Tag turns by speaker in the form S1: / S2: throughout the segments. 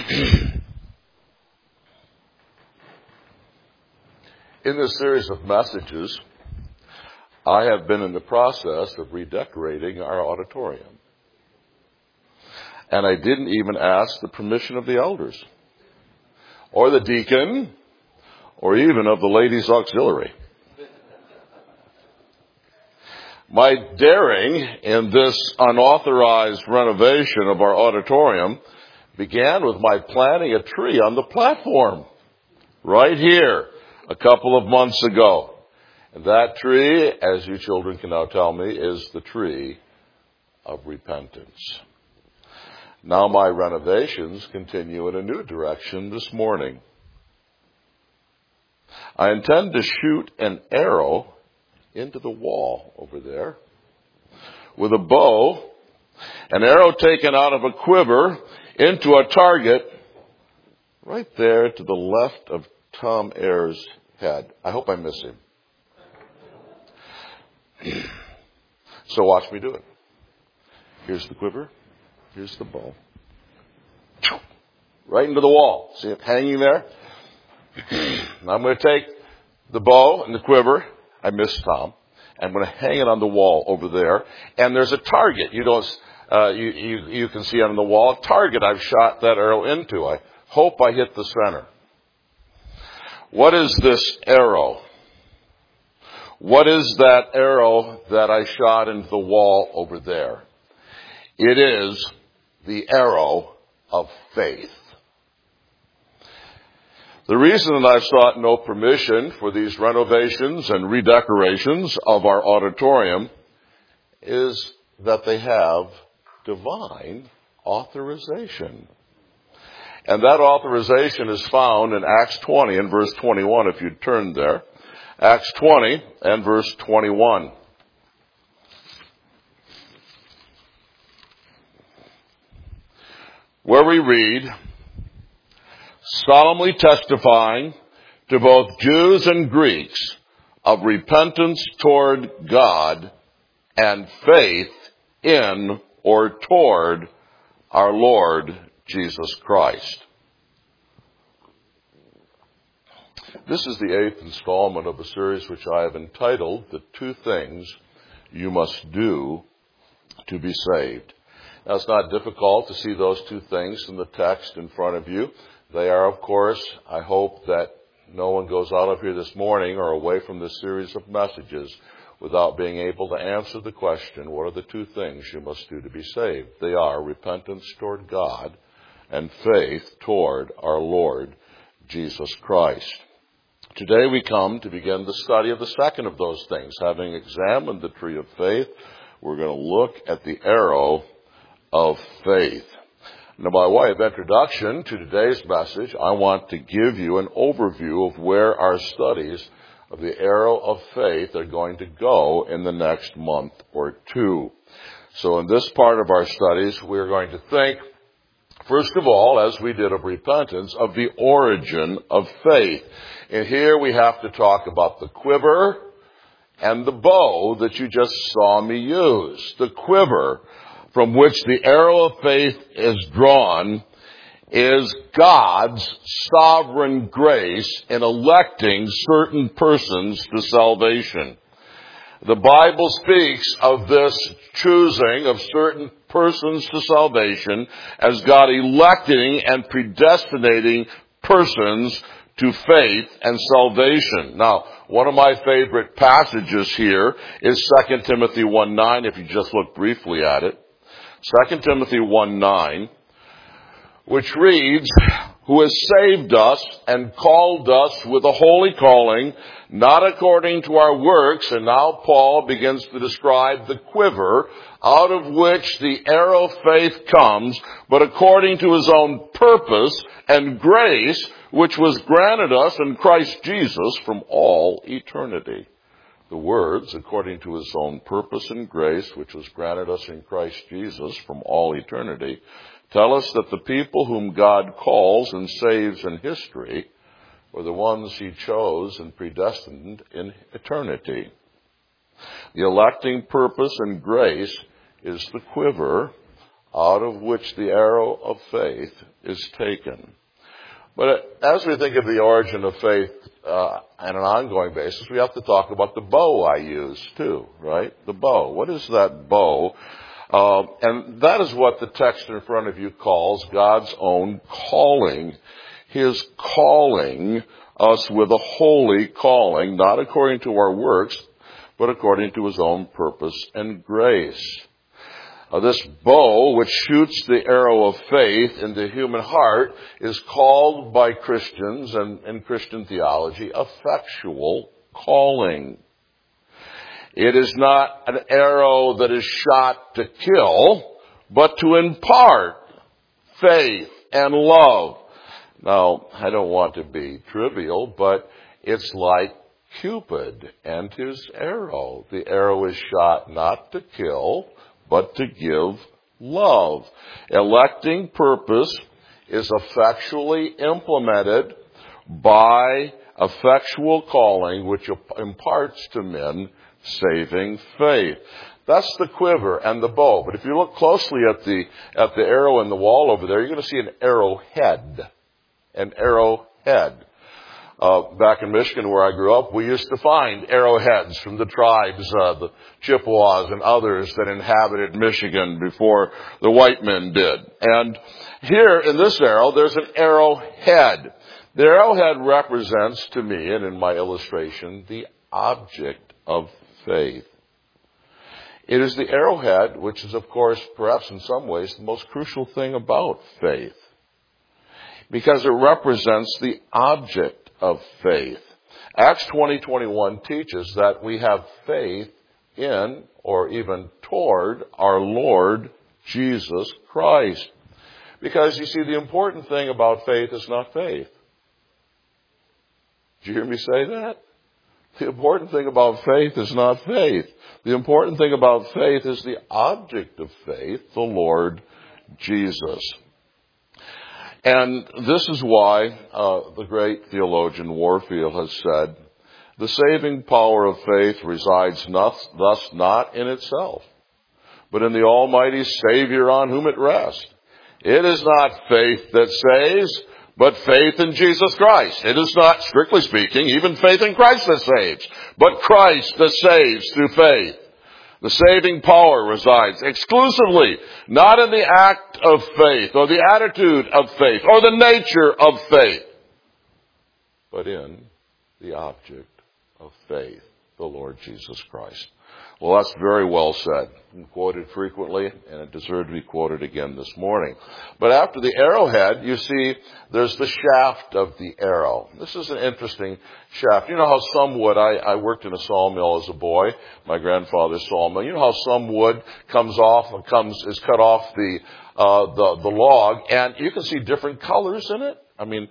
S1: In this series of messages, I have been in the process of redecorating our auditorium. And I didn't even ask the permission of the elders, or the deacon, or even of the ladies' auxiliary. My daring in this unauthorized renovation of our auditorium began with my planting a tree on the platform right here a couple of months ago. And that tree, as you children can now tell me, is the tree of repentance. Now my renovations continue in a new direction this morning. I intend to shoot an arrow into the wall over there with a bow, an arrow taken out of a quiver into a target right there to the left of Tom Ayers' head. I hope I miss him. So watch me do it. Here's the quiver. Here's the bow. Right into the wall. See it hanging there? I'm going to take the bow and the quiver. I missed Tom. I'm going to hang it on the wall over there. And there's a target. You can see on the wall a target I've shot that arrow into. I hope I hit the center. What is this arrow? What is that arrow that I shot into the wall over there? It is the arrow of faith. The reason that I've sought no permission for these renovations and redecorations of our auditorium is that they have divine authorization. And that authorization is found in Acts 20 and verse 21, if you'd turn there. Acts 20 and verse 21. Where we read, solemnly testifying to both Jews and Greeks of repentance toward God and faith in or toward our Lord Jesus Christ. This is the 8th installment of a series which I have entitled, The Two Things You Must Do to Be Saved. Now, it's not difficult to see those two things in the text in front of you. They are, of course, I hope that no one goes out of here this morning or away from this series of messages without being able to answer the question, what are the two things you must do to be saved? They are repentance toward God and faith toward our Lord Jesus Christ. Today we come to begin the study of the second of those things. Having examined the tree of faith, we're going to look at the arrow of faith. Now, by way of introduction to today's message, I want to give you an overview of where our studies of the arrow of faith are going to go in the next month or two. So in this part of our studies, we're going to think, first of all, as we did of repentance, of the origin of faith. And here we have to talk about the quiver and the bow that you just saw me use. The quiver from which the arrow of faith is drawn is God's sovereign grace in electing certain persons to salvation. The Bible speaks of this choosing of certain persons to salvation as God electing and predestinating persons to faith and salvation. Now, one of my favorite passages here is 2 Timothy 1:9, if you just look briefly at it. 2 Timothy 1:9, which reads, who has saved us and called us with a holy calling, not according to our works. And now Paul begins to describe the quiver out of which the arrow of faith comes, but according to his own purpose and grace, which was granted us in Christ Jesus from all eternity. The words, according to his own purpose and grace, which was granted us in Christ Jesus from all eternity, tell us that the people whom God calls and saves in history were the ones he chose and predestined in eternity. The electing purpose and grace is the quiver out of which the arrow of faith is taken. But as we think of the origin of faith on an ongoing basis, we have to talk about the bow I use too, right? The bow. What is that bow? And that is what the text in front of you calls God's own calling. His calling us with a holy calling, not according to our works, but according to His own purpose and grace. This bow, which shoots the arrow of faith into the human heart, is called by Christians and in Christian theology effectual calling. It is not an arrow that is shot to kill, but to impart faith and love. Now, I don't want to be trivial, but it's like Cupid and his arrow. The arrow is shot not to kill, but to give love. Electing purpose is effectually implemented by effectual calling, which imparts to men saving faith. That's the quiver and the bow. But if you look closely at the arrow in the wall over there, you're going to see an arrowhead. An arrowhead. Back in Michigan where I grew up, we used to find arrowheads from the tribes, the Chippewas and others that inhabited Michigan before the white men did. And here in this arrow, there's an arrowhead. The arrowhead represents to me, and in my illustration, the object of faith. It is the arrowhead, which is, of course, perhaps in some ways, the most crucial thing about faith, because it represents the object of faith. Acts 20:21 teaches that we have faith in, or even toward, our Lord Jesus Christ. Because, you see, the important thing about faith is not faith. Did you hear me say that? The important thing about faith is not faith. The important thing about faith is the object of faith, the Lord Jesus. And this is why the great theologian Warfield has said, the saving power of faith resides thus not in itself, but in the Almighty Savior on whom it rests. It is not faith that saves, but faith in Jesus Christ. It is not, strictly speaking, even faith in Christ that saves, but Christ that saves through faith. The saving power resides exclusively not in the act of faith or the attitude of faith or the nature of faith, but in the object of faith, the Lord Jesus Christ. Well, that's very well said and quoted frequently, and it deserved to be quoted again this morning. But after the arrowhead, you see there's the shaft of the arrow. This is an interesting shaft. You know how some wood, I worked in a sawmill as a boy, my grandfather's sawmill. You know how some wood is cut off the log, and you can see different colors in it. I mean,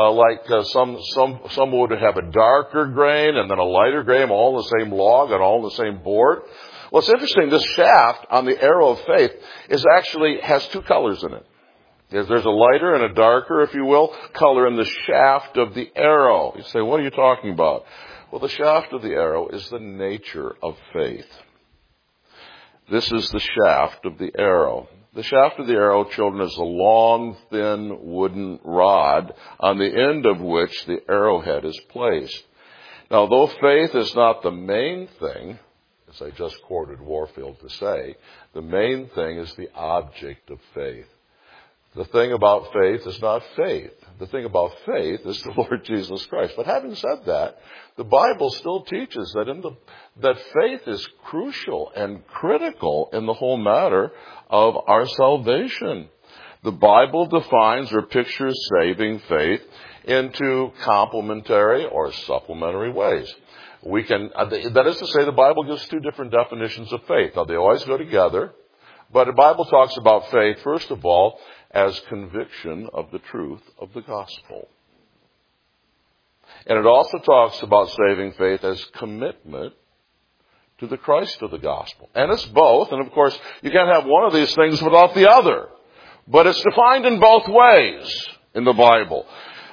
S1: some would have a darker grain and then a lighter grain, all on the same log and all on the same board. Well, it's interesting. This shaft on the arrow of faith has two colors in it. There's a lighter and a darker, if you will, color in the shaft of the arrow. You say, what are you talking about? Well, the shaft of the arrow is the nature of faith. This is the shaft of the arrow. The shaft of the arrow, children, is a long, thin wooden rod on the end of which the arrowhead is placed. Now, though faith is not the main thing, as I just quoted Warfield to say, the main thing is the object of faith. The thing about faith is not faith. The thing about faith is the Lord Jesus Christ. But having said that, the Bible still teaches that faith is crucial and critical in the whole matter of our salvation. The Bible defines or pictures saving faith into complementary or supplementary ways. That is to say, the Bible gives two different definitions of faith. Now, they always go together, but the Bible talks about faith, first of all, as conviction of the truth of the gospel. And it also talks about saving faith as commitment to the Christ of the gospel. And it's both. And of course, you can't have one of these things without the other. But it's defined in both ways in the Bible.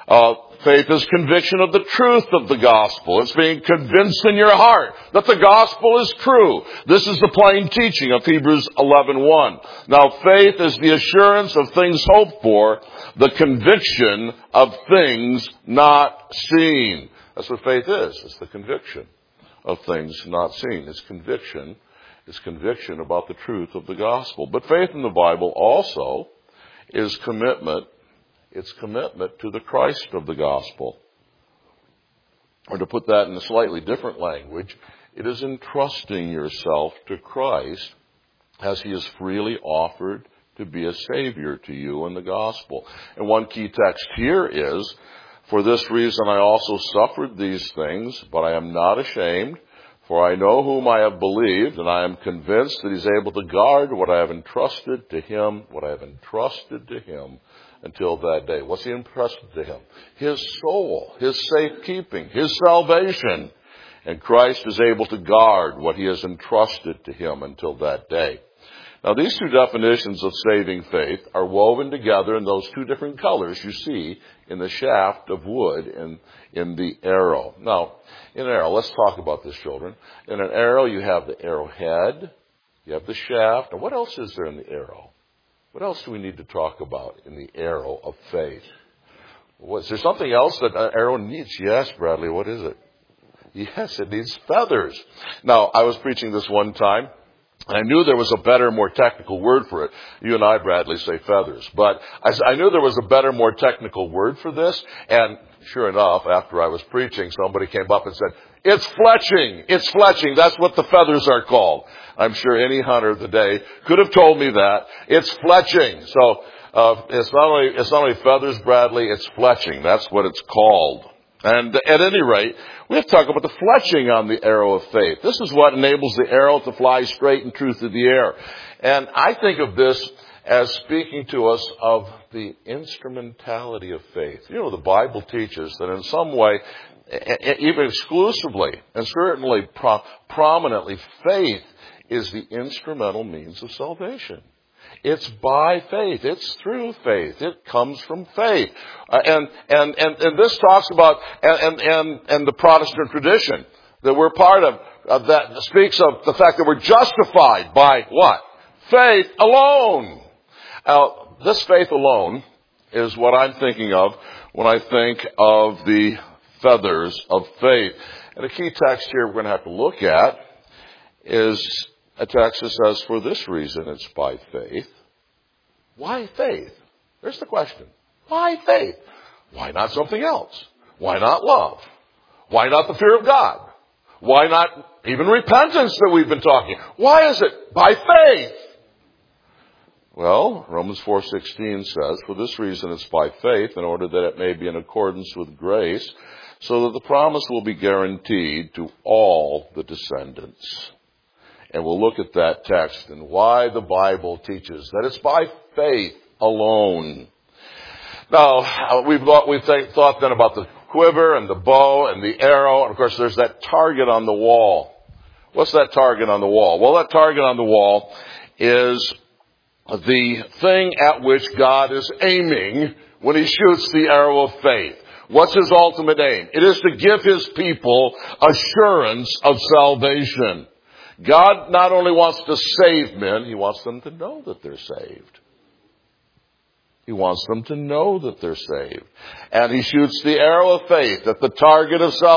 S1: Faith is conviction of the truth of the gospel. It's being convinced in your heart that the gospel is true. This is the plain teaching of Hebrews 11:1. Now, faith is the assurance of things hoped for, the conviction of things not seen. That's what faith is. It's the conviction of things not seen. It's conviction. It's conviction about the truth of the gospel. But faith in the Bible also is commitment. It's commitment to the Christ of the gospel. Or to put that in a slightly different language, it is entrusting yourself to Christ as he is freely offered to be a Savior to you in the gospel. And one key text here is, for this reason I also suffered these things, but I am not ashamed, for I know whom I have believed, and I am convinced that he's able to guard what I have entrusted to him, until that day. What's he entrusted to him? His soul, his safekeeping, his salvation. And Christ is able to guard what he has entrusted to him until that day. Now, these two definitions of saving faith are woven together in those two different colors you see in the shaft of wood and in the arrow. Now, in an arrow, let's talk about this, children. In an arrow, you have the arrowhead, you have the shaft. Now, what else is there in the arrow? What else do we need to talk about in the arrow of faith? Is there something else that an arrow needs? Yes, Bradley, what is it? Yes, it needs feathers. Now, I was preaching this one time, and I knew there was a better, more technical word for it. You and I, Bradley, say feathers. But I knew there was a better, more technical word for this. And sure enough, after I was preaching, somebody came up and said, it's fletching. It's fletching. That's what the feathers are called. I'm sure any hunter of the day could have told me that. It's fletching. So it's not only feathers, Bradley, it's fletching. That's what it's called. And at any rate, we have to talk about the fletching on the arrow of faith. This is what enables the arrow to fly straight and true through the air. And I think of this as speaking to us of the instrumentality of faith. You know, the Bible teaches that in some way, even exclusively and certainly prominently, faith is the instrumental means of salvation. It's by faith. It's through faith. It comes from faith. And this talks about, and the Protestant tradition that we're part of that speaks of the fact that we're justified by what? Faith alone. Now, this faith alone is what I'm thinking of when I think of the feathers of faith. And a key text here we're going to have to look at is a text that says, for this reason it's by faith. Why faith? There's the question. Why faith? Why not something else? Why not love? Why not the fear of God? Why not even repentance that we've been talking? Why is it by faith? Well, Romans 4:16 says, for this reason it's by faith, in order that it may be in accordance with grace, so that the promise will be guaranteed to all the descendants. And we'll look at that text and why the Bible teaches that it's by faith alone. Now, we've thought then about the quiver and the bow and the arrow. And of course, there's that target on the wall. What's that target on the wall? Well, that target on the wall is the thing at which God is aiming when he shoots the arrow of faith. What's his ultimate aim? It is to give his people assurance of salvation. God not only wants to save men, he wants them to know that they're saved. He wants them to know that they're saved. And he shoots the arrow of faith at the target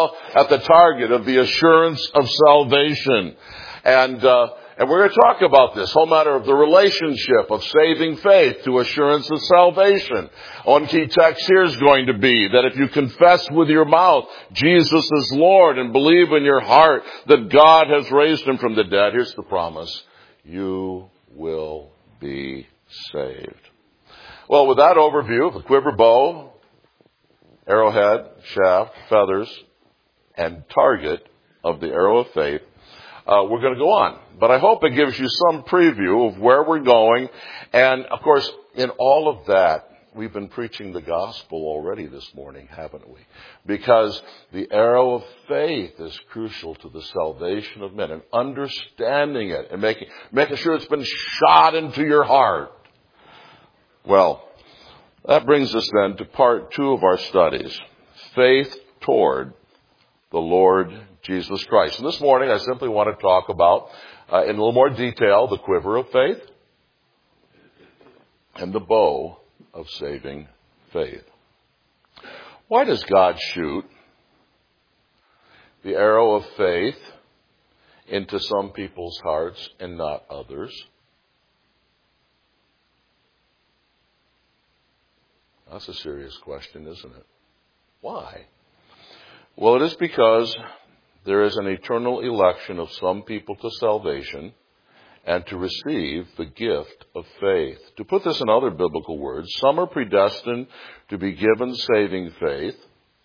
S1: of the assurance of salvation. And we're going to talk about this whole matter of the relationship of saving faith to assurance of salvation. One key text here is going to be that if you confess with your mouth Jesus is Lord and believe in your heart that God has raised him from the dead, here's the promise, you will be saved. Well, with that overview of the quiver, bow, arrowhead, shaft, feathers, and target of the arrow of faith, we're going to go on. But I hope it gives you some preview of where we're going. And, of course, in all of that, we've been preaching the gospel already this morning, haven't we? Because the arrow of faith is crucial to the salvation of men. And understanding it and making sure it's been shot into your heart. Well, That brings us then to part 2 of our studies, faith toward the Lord Jesus Christ. And this morning I simply want to talk about, in a little more detail, the quiver of faith and the bow of saving faith. Why does God shoot the arrow of faith into some people's hearts and not others? That's a serious question, isn't it? Why? Well, it is because there is an eternal election of some people to salvation and to receive the gift of faith. To put this in other biblical words, some are predestined to be given saving faith,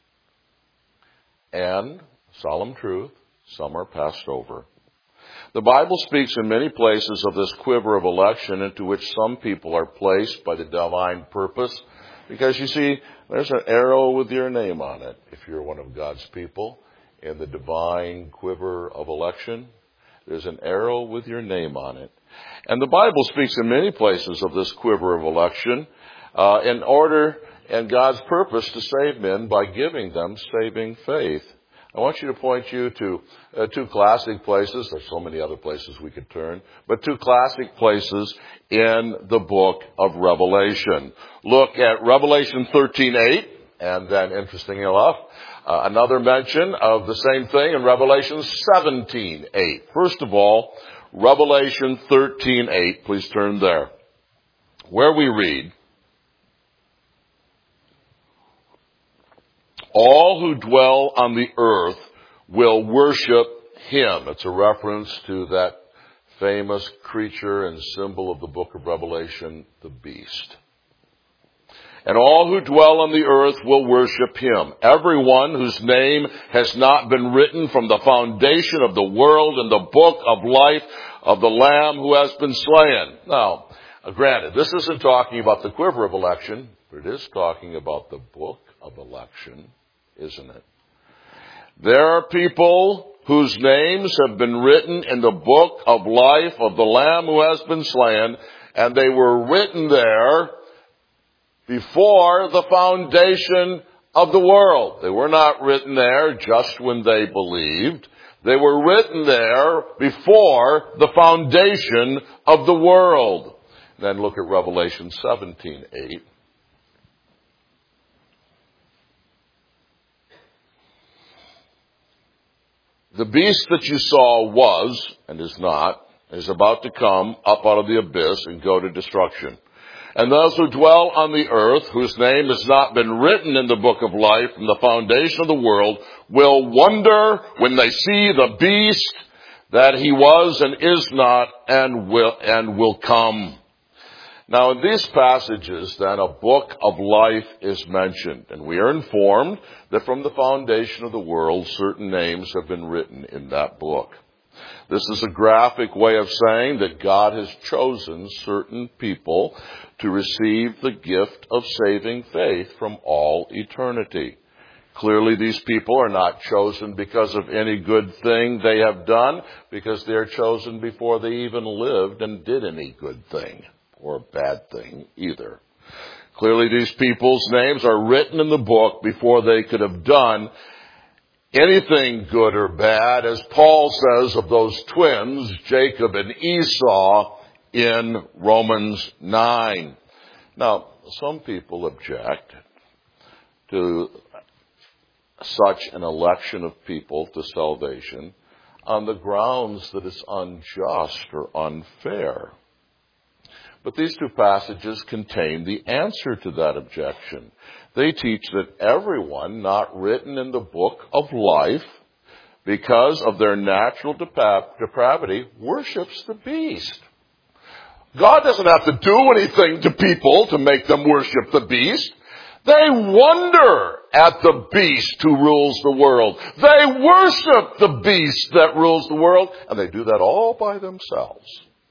S1: and, solemn truth, some are passed over. The Bible speaks in many places of this quiver of election into which some people are placed by the divine purpose, because you see, there's an arrow with your name on it if you're one of God's people in the divine quiver of election. There's an arrow with your name on it. And the Bible speaks in many places of this quiver of election in order and God's purpose to save men by giving them saving faith. I want you to point you to 2 classic places. There's so many other places we could turn, but 2 classic places in the book of Revelation. Look at Revelation 13:8, and then, interestingly enough, another mention of the same thing in Revelation 17:8. First of all, Revelation 13:8. Please turn there, where we read, "All who dwell on the earth will worship him." It's a reference to that famous creature and symbol of the book of Revelation, the beast. "And all who dwell on the earth will worship him. Everyone whose name has not been written from the foundation of the world in the book of life of the Lamb who has been slain." Now, granted, this isn't talking about the quiver of election, but it is talking about the book of election, isn't it? There are people whose names have been written in the book of life of the Lamb who has been slain, and they were written there before the foundation of the world. They were not written there just when they believed. They were written there before the foundation of the world. Then look at Revelation 17:8. "The beast that you saw was, and is not, is about to come up out of the abyss and go to destruction. And those who dwell on the earth, whose name has not been written in the book of life from the foundation of the world, will wonder when they see the beast that he was and is not and will come." Now, in these passages, then, a book of life is mentioned, and we are informed that from the foundation of the world, certain names have been written in that book. This is a graphic way of saying that God has chosen certain people to receive the gift of saving faith from all eternity. Clearly, these people are not chosen because of any good thing they have done, because they are chosen before they even lived and did any good thing or bad thing either. Clearly, these people's names are written in the book before they could have done anything good or bad, as Paul says of those twins, Jacob and Esau, in Romans 9. Now, some people object to such an election of people to salvation on the grounds that it's unjust or unfair. But these 2 passages contain the answer to that objection. They teach that everyone not written in the book of life, because of their natural depravity, worships the beast. God doesn't have to do anything to people to make them worship the beast. They wonder at the beast who rules the world. They worship the beast that rules the world, and they do that all by themselves.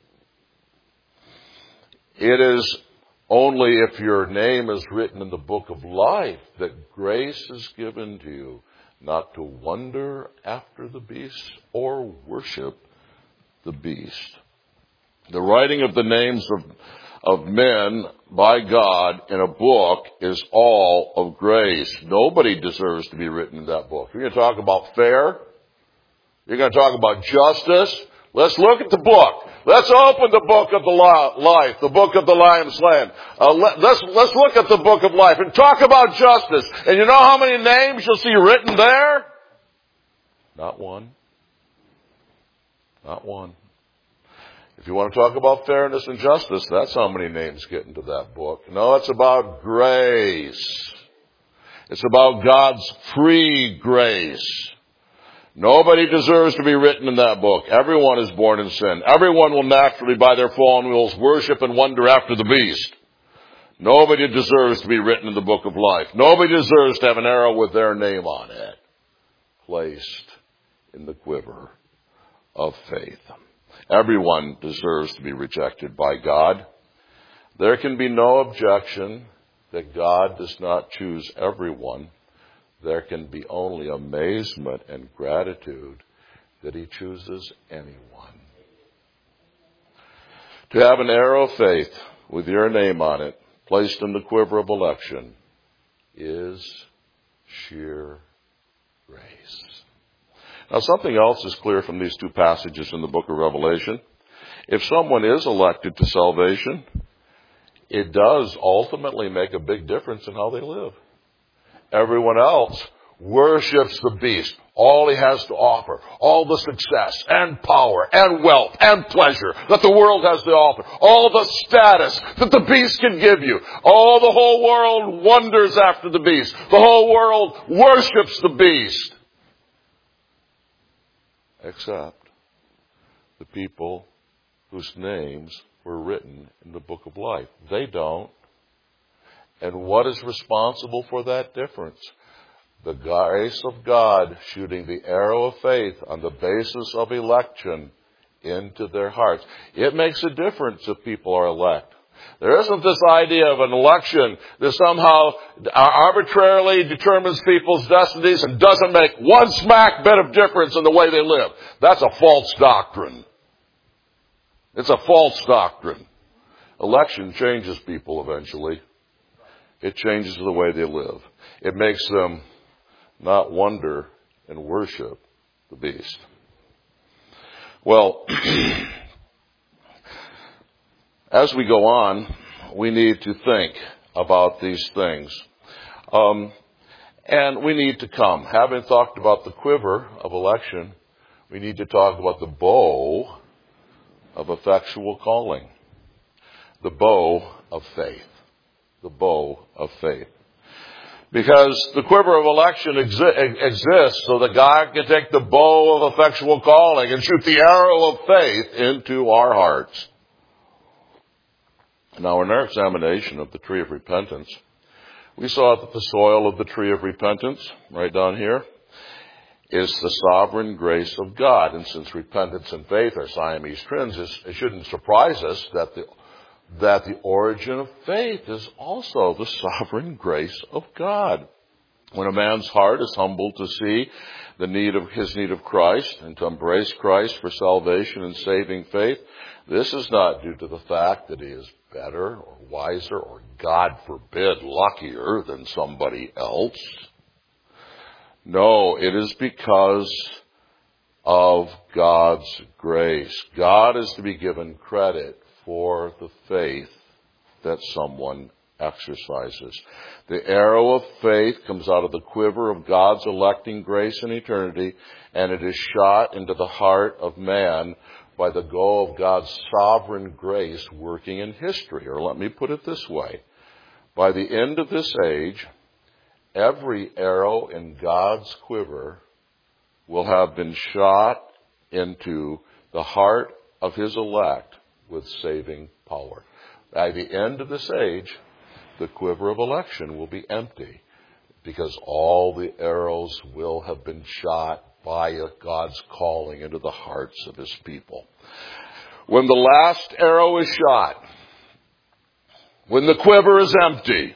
S1: It is only if your name is written in the book of life that grace is given to you not to wonder after the beast or worship the beast. The writing of the names of men by God in a book is all of grace. Nobody deserves to be written in that book. You're going to talk about fair. You're going to talk about justice. Let's look at the book. Let's open the book of the life, the book of the Lamb slain. Let's look at the book of life and talk about justice. And you know how many names you'll see written there? Not one. Not one. If you want to talk about fairness and justice, that's how many names get into that book. No, it's about grace. It's about God's free grace. Nobody deserves to be written in that book. Everyone is born in sin. Everyone will naturally, by their fallen wills, worship and wonder after the beast. Nobody deserves to be written in the book of life. Nobody deserves to have an arrow with their name on it placed in the quiver of faith. Everyone deserves to be rejected by God. There can be no objection that God does not choose everyone. There can be only amazement and gratitude that he chooses anyone. To have an arrow of faith with your name on it placed in the quiver of election is sheer grace. Now, something else is clear from these two passages in the book of Revelation. If someone is elected to salvation, it does ultimately make a big difference in how they live. Everyone else worships the beast, all he has to offer, all the success and power and wealth and pleasure that the world has to offer, all the status that the beast can give you. All the whole world wonders after the beast. The whole world worships the beast. Except the people whose names were written in the book of life. They don't. And what is responsible for that difference? The grace of God shooting the arrow of faith on the basis of election into their hearts. It makes a difference if people are elect. There isn't this idea of an election that somehow arbitrarily determines people's destinies and doesn't make one smack bit of difference in the way they live. That's a false doctrine. It's a false doctrine. Election changes people eventually. It changes the way they live. It makes them not wonder and worship the beast. Well, as we go on, we need to think about these things. And we need to come. Having talked about the quiver of election, we need to talk about the bow of effectual calling. The bow of faith. The bow of faith. Because the quiver of election exists so that God can take the bow of effectual calling and shoot the arrow of faith into our hearts. Now, in our examination of the tree of repentance, we saw that the soil of the tree of repentance, right down here, is the sovereign grace of God. And since repentance and faith are Siamese twins, it shouldn't surprise us that the origin of faith is also the sovereign grace of God. When a man's heart is humbled to see his need of Christ and to embrace Christ for salvation and saving faith, this is not due to the fact that he is better or wiser or, God forbid, luckier than somebody else. No, it is because of God's grace. God is to be given credit for the faith that someone exercises. The arrow of faith comes out of the quiver of God's electing grace in eternity, and it is shot into the heart of man by the go of God's sovereign grace working in history. Or let me put it this way. By the end of this age, every arrow in God's quiver will have been shot into the heart of his elect with saving power. By the end of this age, the quiver of election will be empty because all the arrows will have been shot by God's calling into the hearts of his people. When the last arrow is shot, when the quiver is empty,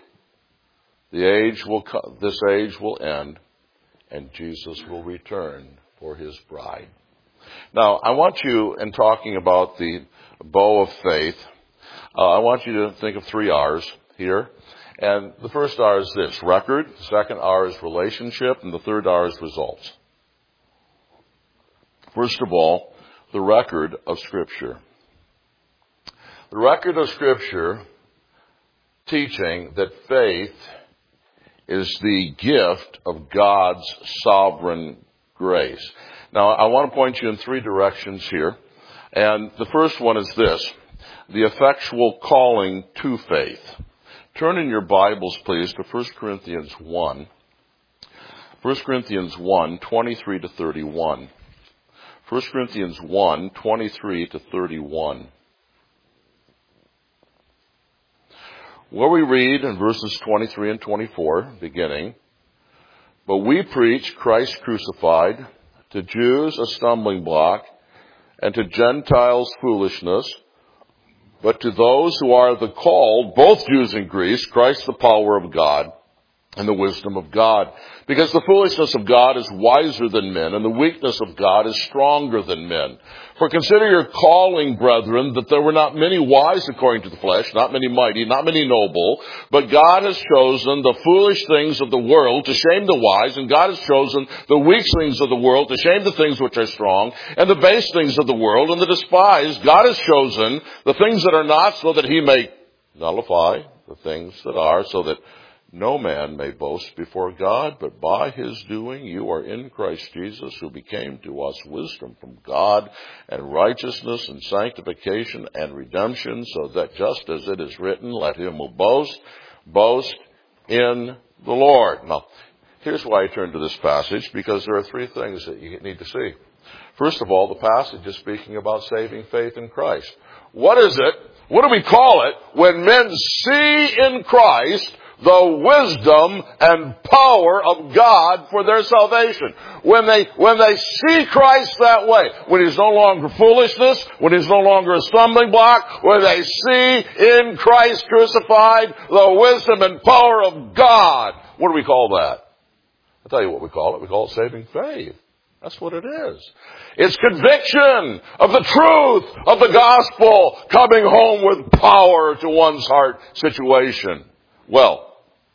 S1: this age will end and Jesus will return for his bride. Now, I want you, in talking about the bow of faith, I want you to think of 3 R's here. And the first R is this, record. The second R is relationship. And the third R is results. First of all, the record of Scripture. The record of Scripture teaching that faith is the gift of God's sovereign grace. Now, I want to point you in 3 directions here. And the first one is this, the effectual calling to faith. Turn in your Bibles, please, to 1 Corinthians 1. 1 Corinthians 1, 23 to 31. 1 Corinthians 1, 23 to 31. Where we read in verses 23 and 24, beginning, "But we preach Christ crucified, to Jews a stumbling block, and to Gentiles foolishness, but to those who are the called, both Jews and Greeks, Christ the power of God and the wisdom of God. Because the foolishness of God is wiser than men, and the weakness of God is stronger than men. For consider your calling, brethren, that there were not many wise according to the flesh, not many mighty, not many noble, but God has chosen the foolish things of the world to shame the wise, and God has chosen the weak things of the world to shame the things which are strong, and the base things of the world, and the despised. God has chosen the things that are not, so that he may nullify the things that are, so that no man may boast before God, but by his doing you are in Christ Jesus, who became to us wisdom from God, and righteousness and sanctification and redemption, so that just as it is written, let him who boast, boast in the Lord." Now, here's why I turn to this passage, because there are 3 things that you need to see. First of all, the passage is speaking about saving faith in Christ. What is it? What do we call it when men see in Christ the wisdom and power of God for their salvation? When they see Christ that way, when he's no longer foolishness, when he's no longer a stumbling block, when they see in Christ crucified the wisdom and power of God, what do we call that? I'll tell you what we call it. We call it saving faith. That's what it is. It's conviction of the truth of the gospel coming home with power to one's heart situation. Well,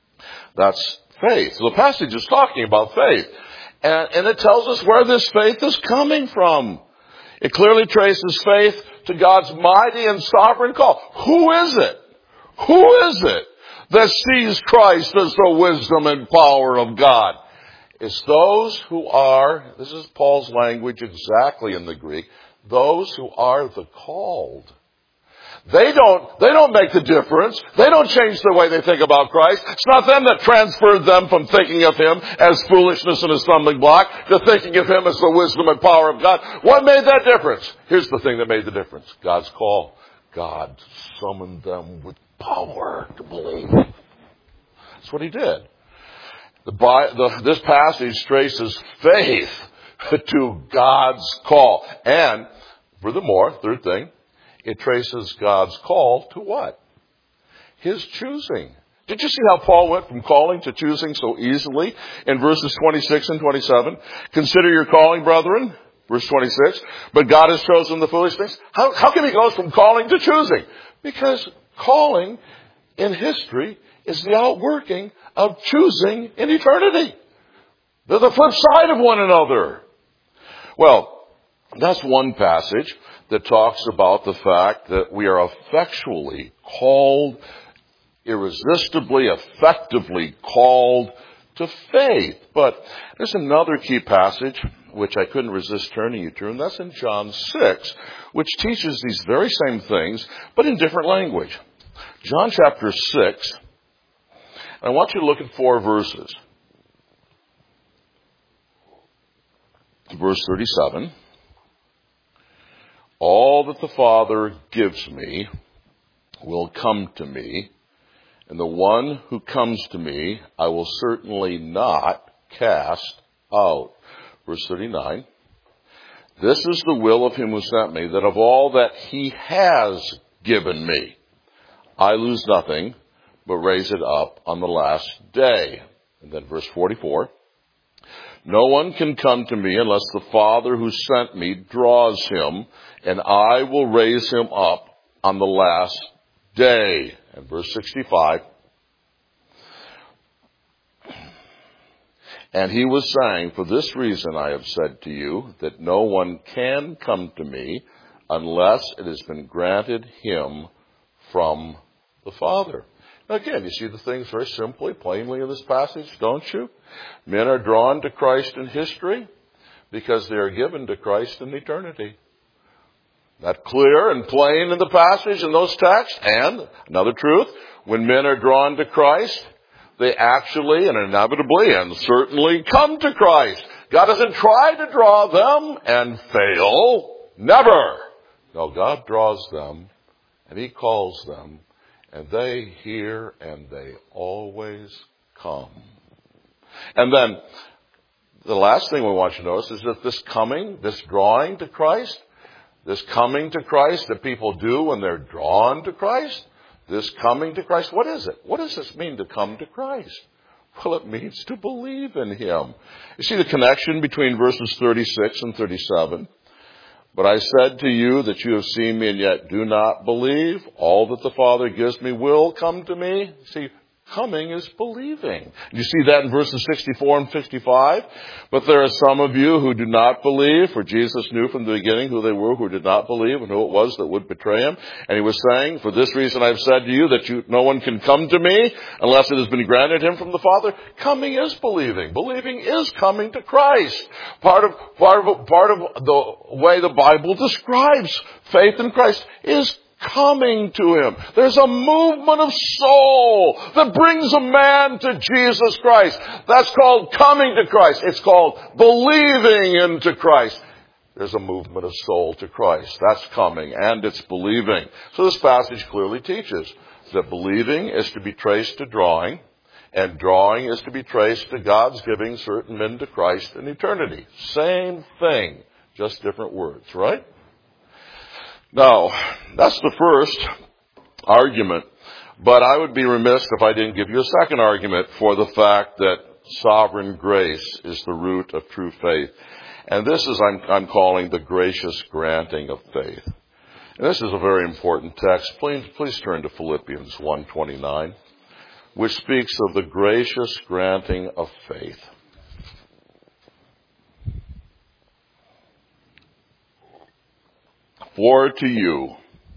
S1: that's faith. So the passage is talking about faith. And it tells us where this faith is coming from. It clearly traces faith to God's mighty and sovereign call. Who is it? Who is it that sees Christ as the wisdom and power of God? It's those who are, this is Paul's language exactly in the Greek, those who are the called. They don't make the difference. They don't change the way they think about Christ. It's not them that transferred them from thinking of him as foolishness and a stumbling block to thinking of him as the wisdom and power of God. What made that difference? Here's the thing that made the difference. God's call. God summoned them with power to believe. That's what he did. This passage traces faith to God's call. And furthermore, third thing, it traces God's call to what? His choosing. Did you see how Paul went from calling to choosing so easily in verses 26 and 27? Consider your calling, brethren. Verse 26. But God has chosen the foolish things. How can he go from calling to choosing? Because calling in history is the outworking of choosing in eternity. They're the flip side of one another. Well, that's one passage that talks about the fact that we are effectually called, irresistibly, effectively called to faith. But there's another key passage which I couldn't resist turning you to, and that's in John 6, which teaches these very same things, but in different language. John chapter 6, I want you to look at 4 verses. Verse 37. All that the Father gives me will come to me, and the one who comes to me I will certainly not cast out. Verse 39. This is the will of him who sent me, that of all that he has given me, I lose nothing, but raise it up on the last day. And then verse 44. No one can come to me unless the Father who sent me draws him, and I will raise him up on the last day. And verse 65, and he was saying, for this reason I have said to you, that no one can come to me unless it has been granted him from the Father. Now again, you see the things very simply, plainly in this passage, don't you? Men are drawn to Christ in history because they are given to Christ in eternity. That's clear and plain in the passage in those texts. And another truth, when men are drawn to Christ, they actually and inevitably and certainly come to Christ. God doesn't try to draw them and fail. Never. No, God draws them and He calls them and they hear and they always come. And then the last thing we want you to notice is that this coming, this drawing to Christ, this coming to Christ that people do when they're drawn to Christ, this coming to Christ, what is it? What does this mean to come to Christ? Well, it means to believe in Him. You see the connection between verses 36 and 37. But I said to you that you have seen me and yet do not believe. All that the Father gives me will come to me. See, coming is believing. You see that in verses 64 and 55. But there are some of you who do not believe, for Jesus knew from the beginning who they were who did not believe and who it was that would betray Him. And He was saying, for this reason I've said to you that no one can come to me unless it has been granted him from the Father. Coming is believing. Believing is coming to Christ. Part of the way the Bible describes faith in Christ is coming to Him. There's a movement of soul that brings a man to Jesus Christ. That's called coming to Christ. It's called believing into Christ. There's a movement of soul to Christ. That's coming, and it's believing. So this passage clearly teaches that believing is to be traced to drawing, and drawing is to be traced to God's giving certain men to Christ in eternity. Same thing, just different words, right? Now, that's the first argument, but I would be remiss if I didn't give you a second argument for the fact that sovereign grace is the root of true faith. And this is, I'm calling the gracious granting of faith. And this is a very important text. Please turn to Philippians 1:29, which speaks of the gracious granting of faith. For to you,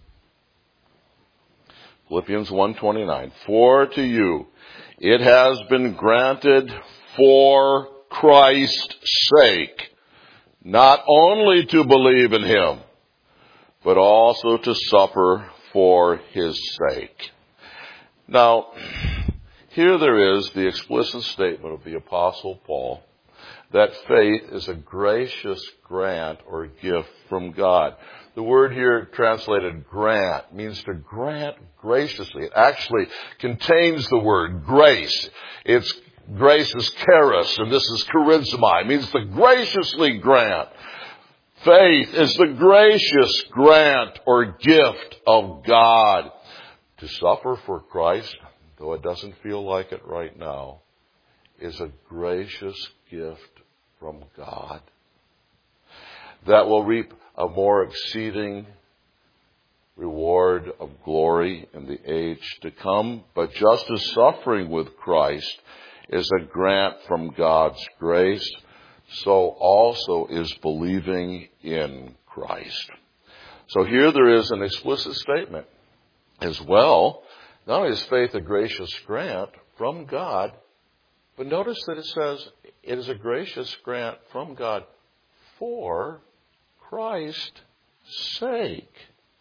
S1: Philippians 1:29, for to you it has been granted for Christ's sake, not only to believe in Him, but also to suffer for His sake. Now, here there is the explicit statement of the Apostle Paul that faith is a gracious grant or gift from God. The word here translated grant means to grant graciously. It actually contains the word grace. It's grace is charis, and this is charisma. It means to graciously grant. Faith is the gracious grant or gift of God. To suffer for Christ, though it doesn't feel like it right now, is a gracious gift from God that will reap a more exceeding reward of glory in the age to come. But just as suffering with Christ is a grant from God's grace, so also is believing in Christ. So here there is an explicit statement as well. Not only is faith a gracious grant from God, but notice that it says it is a gracious grant from God for Christ's sake.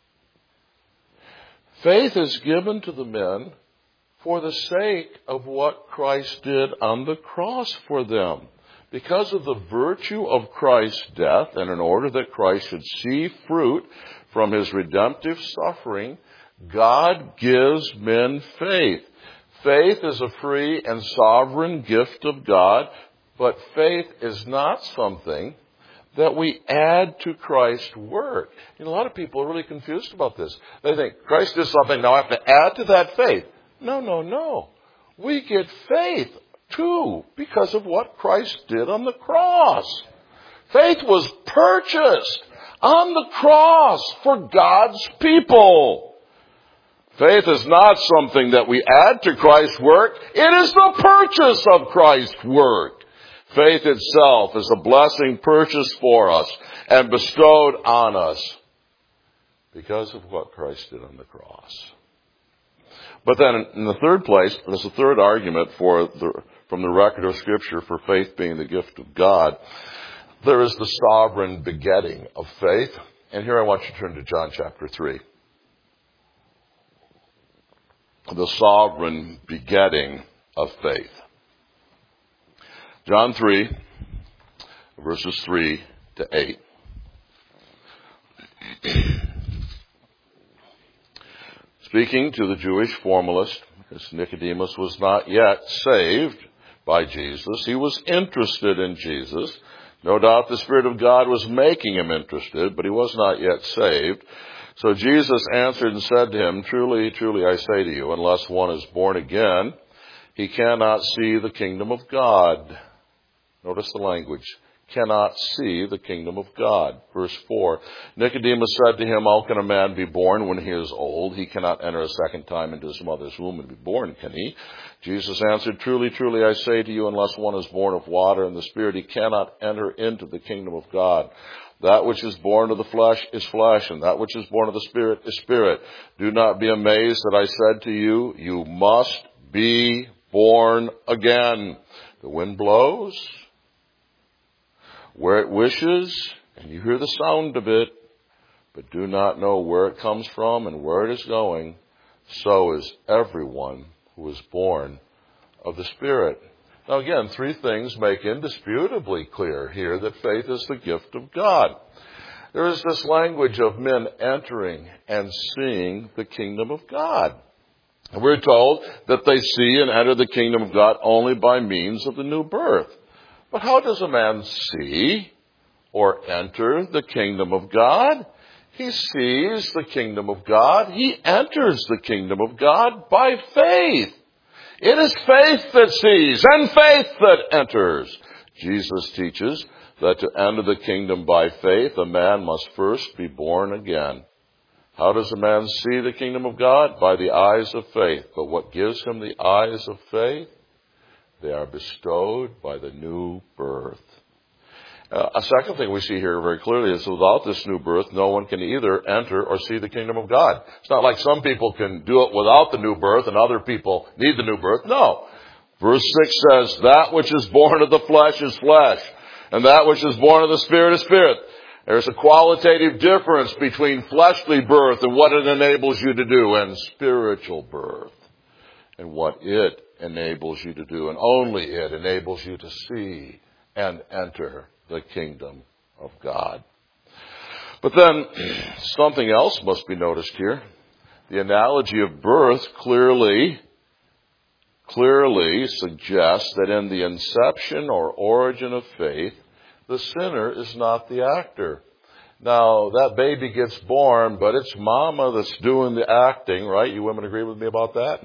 S1: Faith is given to the men for the sake of what Christ did on the cross for them. Because of the virtue of Christ's death, and in order that Christ should see fruit from His redemptive suffering, God gives men faith. Faith is a free and sovereign gift of God, but faith is not something that we add to Christ's work. A lot of people are really confused about this. They think, Christ did something, now I have to add to that faith. No. We get faith, too, because of what Christ did on the cross. Faith was purchased on the cross for God's people. Faith is not something that we add to Christ's work. It is the purchase of Christ's work. Faith itself is a blessing purchased for us and bestowed on us because of what Christ did on the cross. But then in the third place, there's a third argument from the record of Scripture for faith being the gift of God. There is the sovereign begetting of faith. And here I want you to turn to John chapter 3. The sovereign begetting of faith. John 3, verses 3 to 8. Speaking to the Jewish formalist, because Nicodemus was not yet saved by Jesus, he was interested in Jesus. No doubt the Spirit of God was making him interested, but he was not yet saved. So Jesus answered and said to him, "Truly, truly, I say to you, unless one is born again, he cannot see the kingdom of God." Notice the language. Cannot see the kingdom of God. Verse 4. Nicodemus said to him, "How can a man be born when he is old? He cannot enter a second time into his mother's womb and be born, can he?" Jesus answered, "Truly, truly, I say to you, unless one is born of water and the Spirit, he cannot enter into the kingdom of God. That which is born of the flesh is flesh, and that which is born of the Spirit is spirit. Do not be amazed that I said to you, you must be born again. The wind blows where it wishes, and you hear the sound of it, but do not know where it comes from and where it is going. So is everyone who is born of the Spirit." Now again, three things make indisputably clear here that faith is the gift of God. There is this language of men entering and seeing the kingdom of God. And we're told that they see and enter the kingdom of God only by means of the new birth. But how does a man see or enter the kingdom of God? He sees the kingdom of God. He enters the kingdom of God by faith. It is faith that sees and faith that enters. Jesus teaches that to enter the kingdom by faith, a man must first be born again. How does a man see the kingdom of God? By the eyes of faith. But what gives him the eyes of faith? They are bestowed by the new birth. A second thing we see here very clearly is without this new birth, no one can either enter or see the kingdom of God. It's not like some people can do it without the new birth and other people need the new birth. No. Verse 6 says, "That which is born of the flesh is flesh, and that which is born of the Spirit is spirit." There's a qualitative difference between fleshly birth and what it enables you to do, and spiritual birth and what it enables you to do. And only it enables you to see and enter the kingdom of God. But then something else must be noticed here. The analogy of birth clearly suggests that in the inception or origin of faith, the sinner is not the actor. Now, that baby gets born, but it's mama that's doing the acting, right? You women agree with me about that?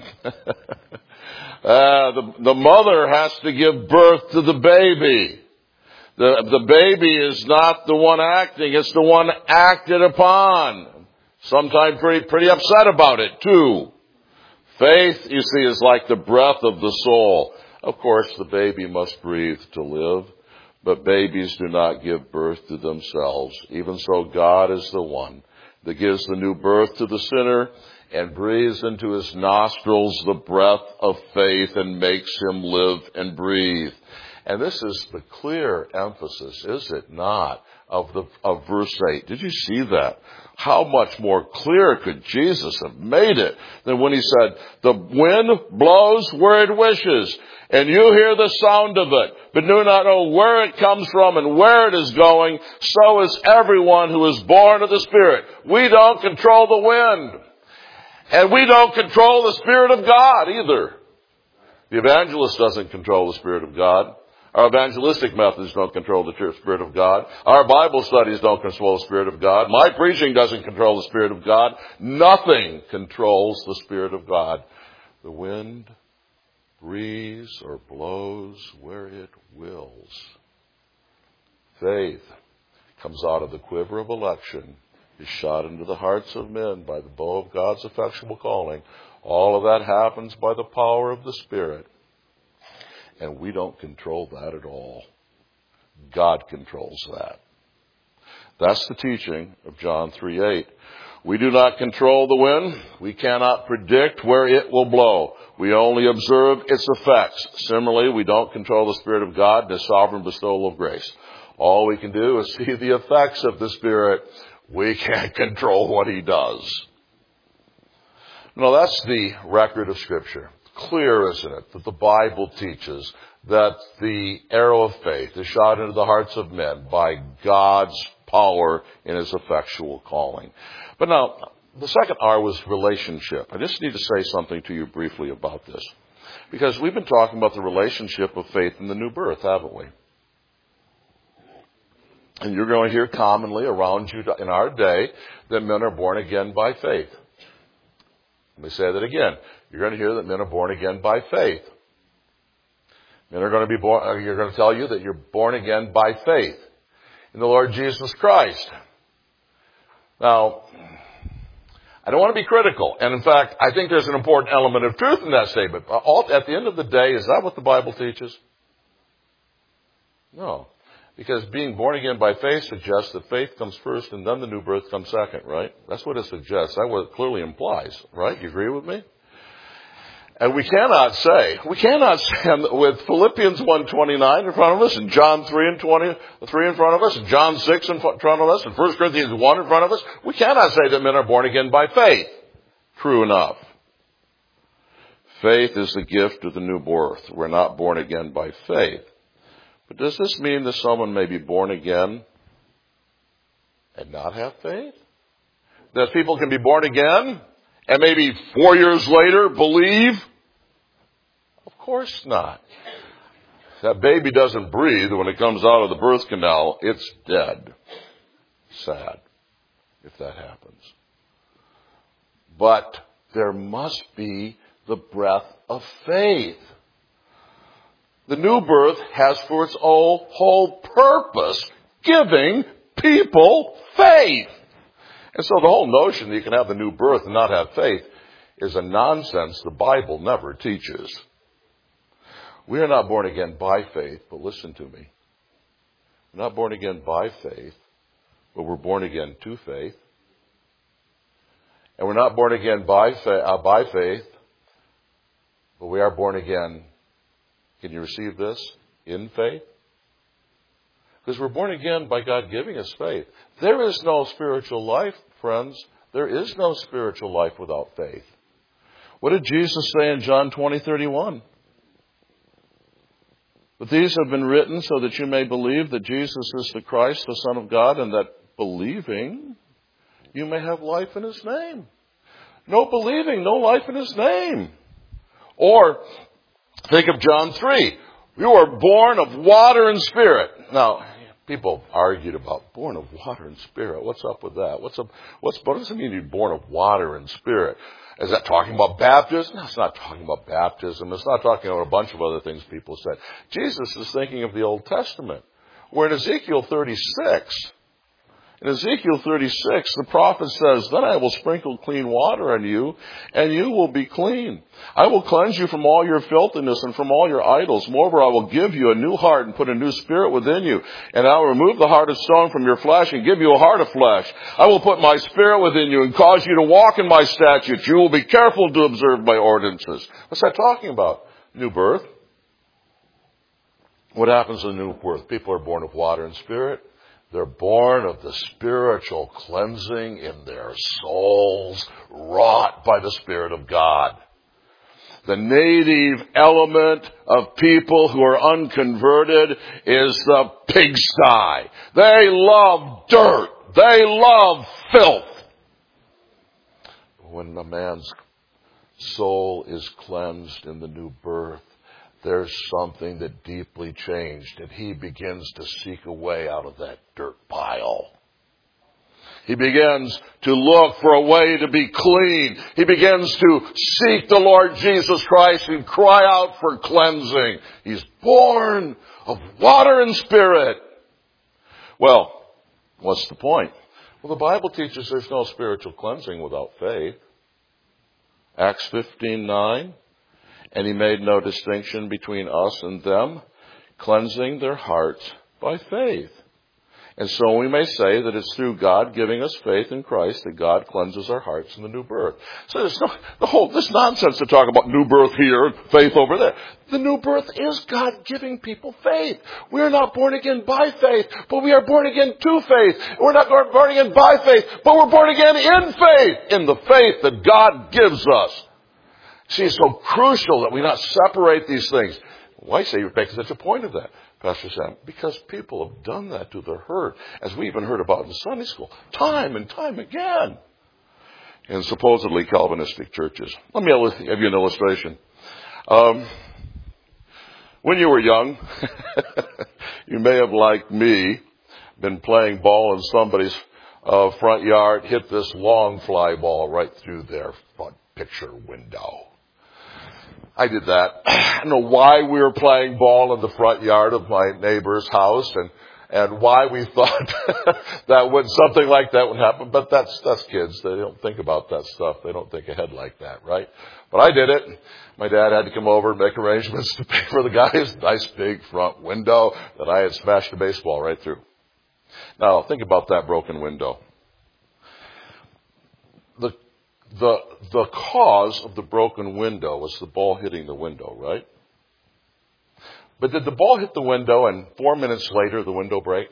S1: The mother has to give birth to the baby. The baby is not the one acting, it's the one acted upon. Sometimes pretty upset about it, too. Faith, you see, is like the breath of the soul. Of course, the baby must breathe to live, but babies do not give birth to themselves. Even so, God is the one that gives the new birth to the sinner and breathes into his nostrils the breath of faith and makes him live and breathe. And this is the clear emphasis, is it not, of verse 8. Did you see that? How much more clear could Jesus have made it than when he said, "The wind blows where it wishes, and you hear the sound of it, but do not know where it comes from and where it is going. So is everyone who is born of the Spirit." We don't control the wind. And we don't control the Spirit of God either. The evangelist doesn't control the Spirit of God. Our evangelistic methods don't control the Spirit of God. Our Bible studies don't control the Spirit of God. My preaching doesn't control the Spirit of God. Nothing controls the Spirit of God. The wind breathes or blows where it wills. Faith comes out of the quiver of election is shot into the hearts of men by the bow of God's effectual calling. All of that happens by the power of the Spirit. And we don't control that at all. God controls that. That's the teaching of John 3:8. We do not control the wind. We cannot predict where it will blow. We only observe its effects. Similarly, we don't control the Spirit of God and His sovereign bestowal of grace. All we can do is see the effects of the Spirit. We can't control what He does. No, that's the record of Scripture. Clear, isn't it, that the Bible teaches that the arrow of faith is shot into the hearts of men by God's power in His effectual calling. But now, the second R was relationship. I just need to say something to you briefly about this. Because we've been talking about the relationship of faith in the new birth, haven't we? And you're going to hear commonly around you in our day that men are born again by faith. Let me say that again. You're going to hear that men are born again by faith. Men are going to be born, you're going to tell you that you're born again by faith in the Lord Jesus Christ. Now, I don't want to be critical. And in fact, I think there's an important element of truth in that statement. At the end of the day, is that what the Bible teaches? No. Because being born again by faith suggests that faith comes first and then the new birth comes second, right? That's what it suggests. That's what it clearly implies, right? You agree with me? And we cannot say with Philippians 1:29 in front of us, and John 3:23 in front of us, and John 6 in front of us, and 1 Corinthians 1 in front of us, we cannot say that men are born again by faith. True enough. Faith is the gift of the new birth. We're not born again by faith. But does this mean that someone may be born again and not have faith? That people can be born again and maybe 4 years later believe? Of course not. That baby doesn't breathe when it comes out of the birth canal. It's dead. Sad if that happens. But there must be the breath of faith. The new birth has for its whole purpose giving people faith. And so the whole notion that you can have the new birth and not have faith is a nonsense the Bible never teaches. We are not born again by faith, but listen to me. We're not born again by faith, but we're born again to faith. And we're not born again by faith, but we are born again. Can you receive this? In faith? Because we're born again by God giving us faith. There is no spiritual life, friends. There is no spiritual life without faith. What did Jesus say in John 20:31? But these have been written so that you may believe that Jesus is the Christ, the Son of God, and that believing you may have life in His name. No believing, no life in His name. Or think of John 3. You are born of water and spirit. Now, people argued about born of water and spirit. What's up with that? What does it mean to be born of water and spirit? Is that talking about baptism? No, it's not talking about baptism. It's not talking about a bunch of other things people said. Jesus is thinking of the Old Testament. Where in Ezekiel 36, the prophet says, then I will sprinkle clean water on you, and you will be clean. I will cleanse you from all your filthiness and from all your idols. Moreover, I will give you a new heart and put a new spirit within you. And I will remove the heart of stone from your flesh and give you a heart of flesh. I will put my spirit within you and cause you to walk in my statutes. You will be careful to observe my ordinances. What's that talking about? New birth. What happens in the new birth? People are born of water and spirit. They're born of the spiritual cleansing in their souls, wrought by the Spirit of God. The native element of people who are unconverted is the pigsty. They love dirt. They love filth. When a man's soul is cleansed in the new birth, there's something that deeply changed, and he begins to seek a way out of that dirt pile. He begins to look for a way to be clean. He begins to seek the Lord Jesus Christ and cry out for cleansing. He's born of water and spirit. Well, what's the point? Well, the Bible teaches there's no spiritual cleansing without faith. Acts 15:9. And he made no distinction between us and them, cleansing their hearts by faith. And so we may say that it's through God giving us faith in Christ that God cleanses our hearts in the new birth. So there's this nonsense to talk about new birth here and faith over there. The new birth is God giving people faith. We are not born again by faith, but we are born again to faith. We're not born again by faith, but we're born again in faith, in the faith that God gives us. See, it's so crucial that we not separate these things. Why say you make such a point of that, Pastor Sam? Because people have done that to their hurt, as we even heard about in Sunday school, time and time again, in supposedly Calvinistic churches. Let me give you an illustration. When you were young, you may have, like me, been playing ball in somebody's front yard, hit this long fly ball right through their front picture window. I did that. I don't know why we were playing ball in the front yard of my neighbor's house and why we thought that something like that would happen. But that's kids. They don't think about that stuff. They don't think ahead like that, right? But I did it. My dad had to come over and make arrangements to pay for the guy's nice big front window that I had smashed a baseball right through. Now, think about that broken window. The cause of the broken window was the ball hitting the window, right? But did the ball hit the window and 4 minutes later the window break?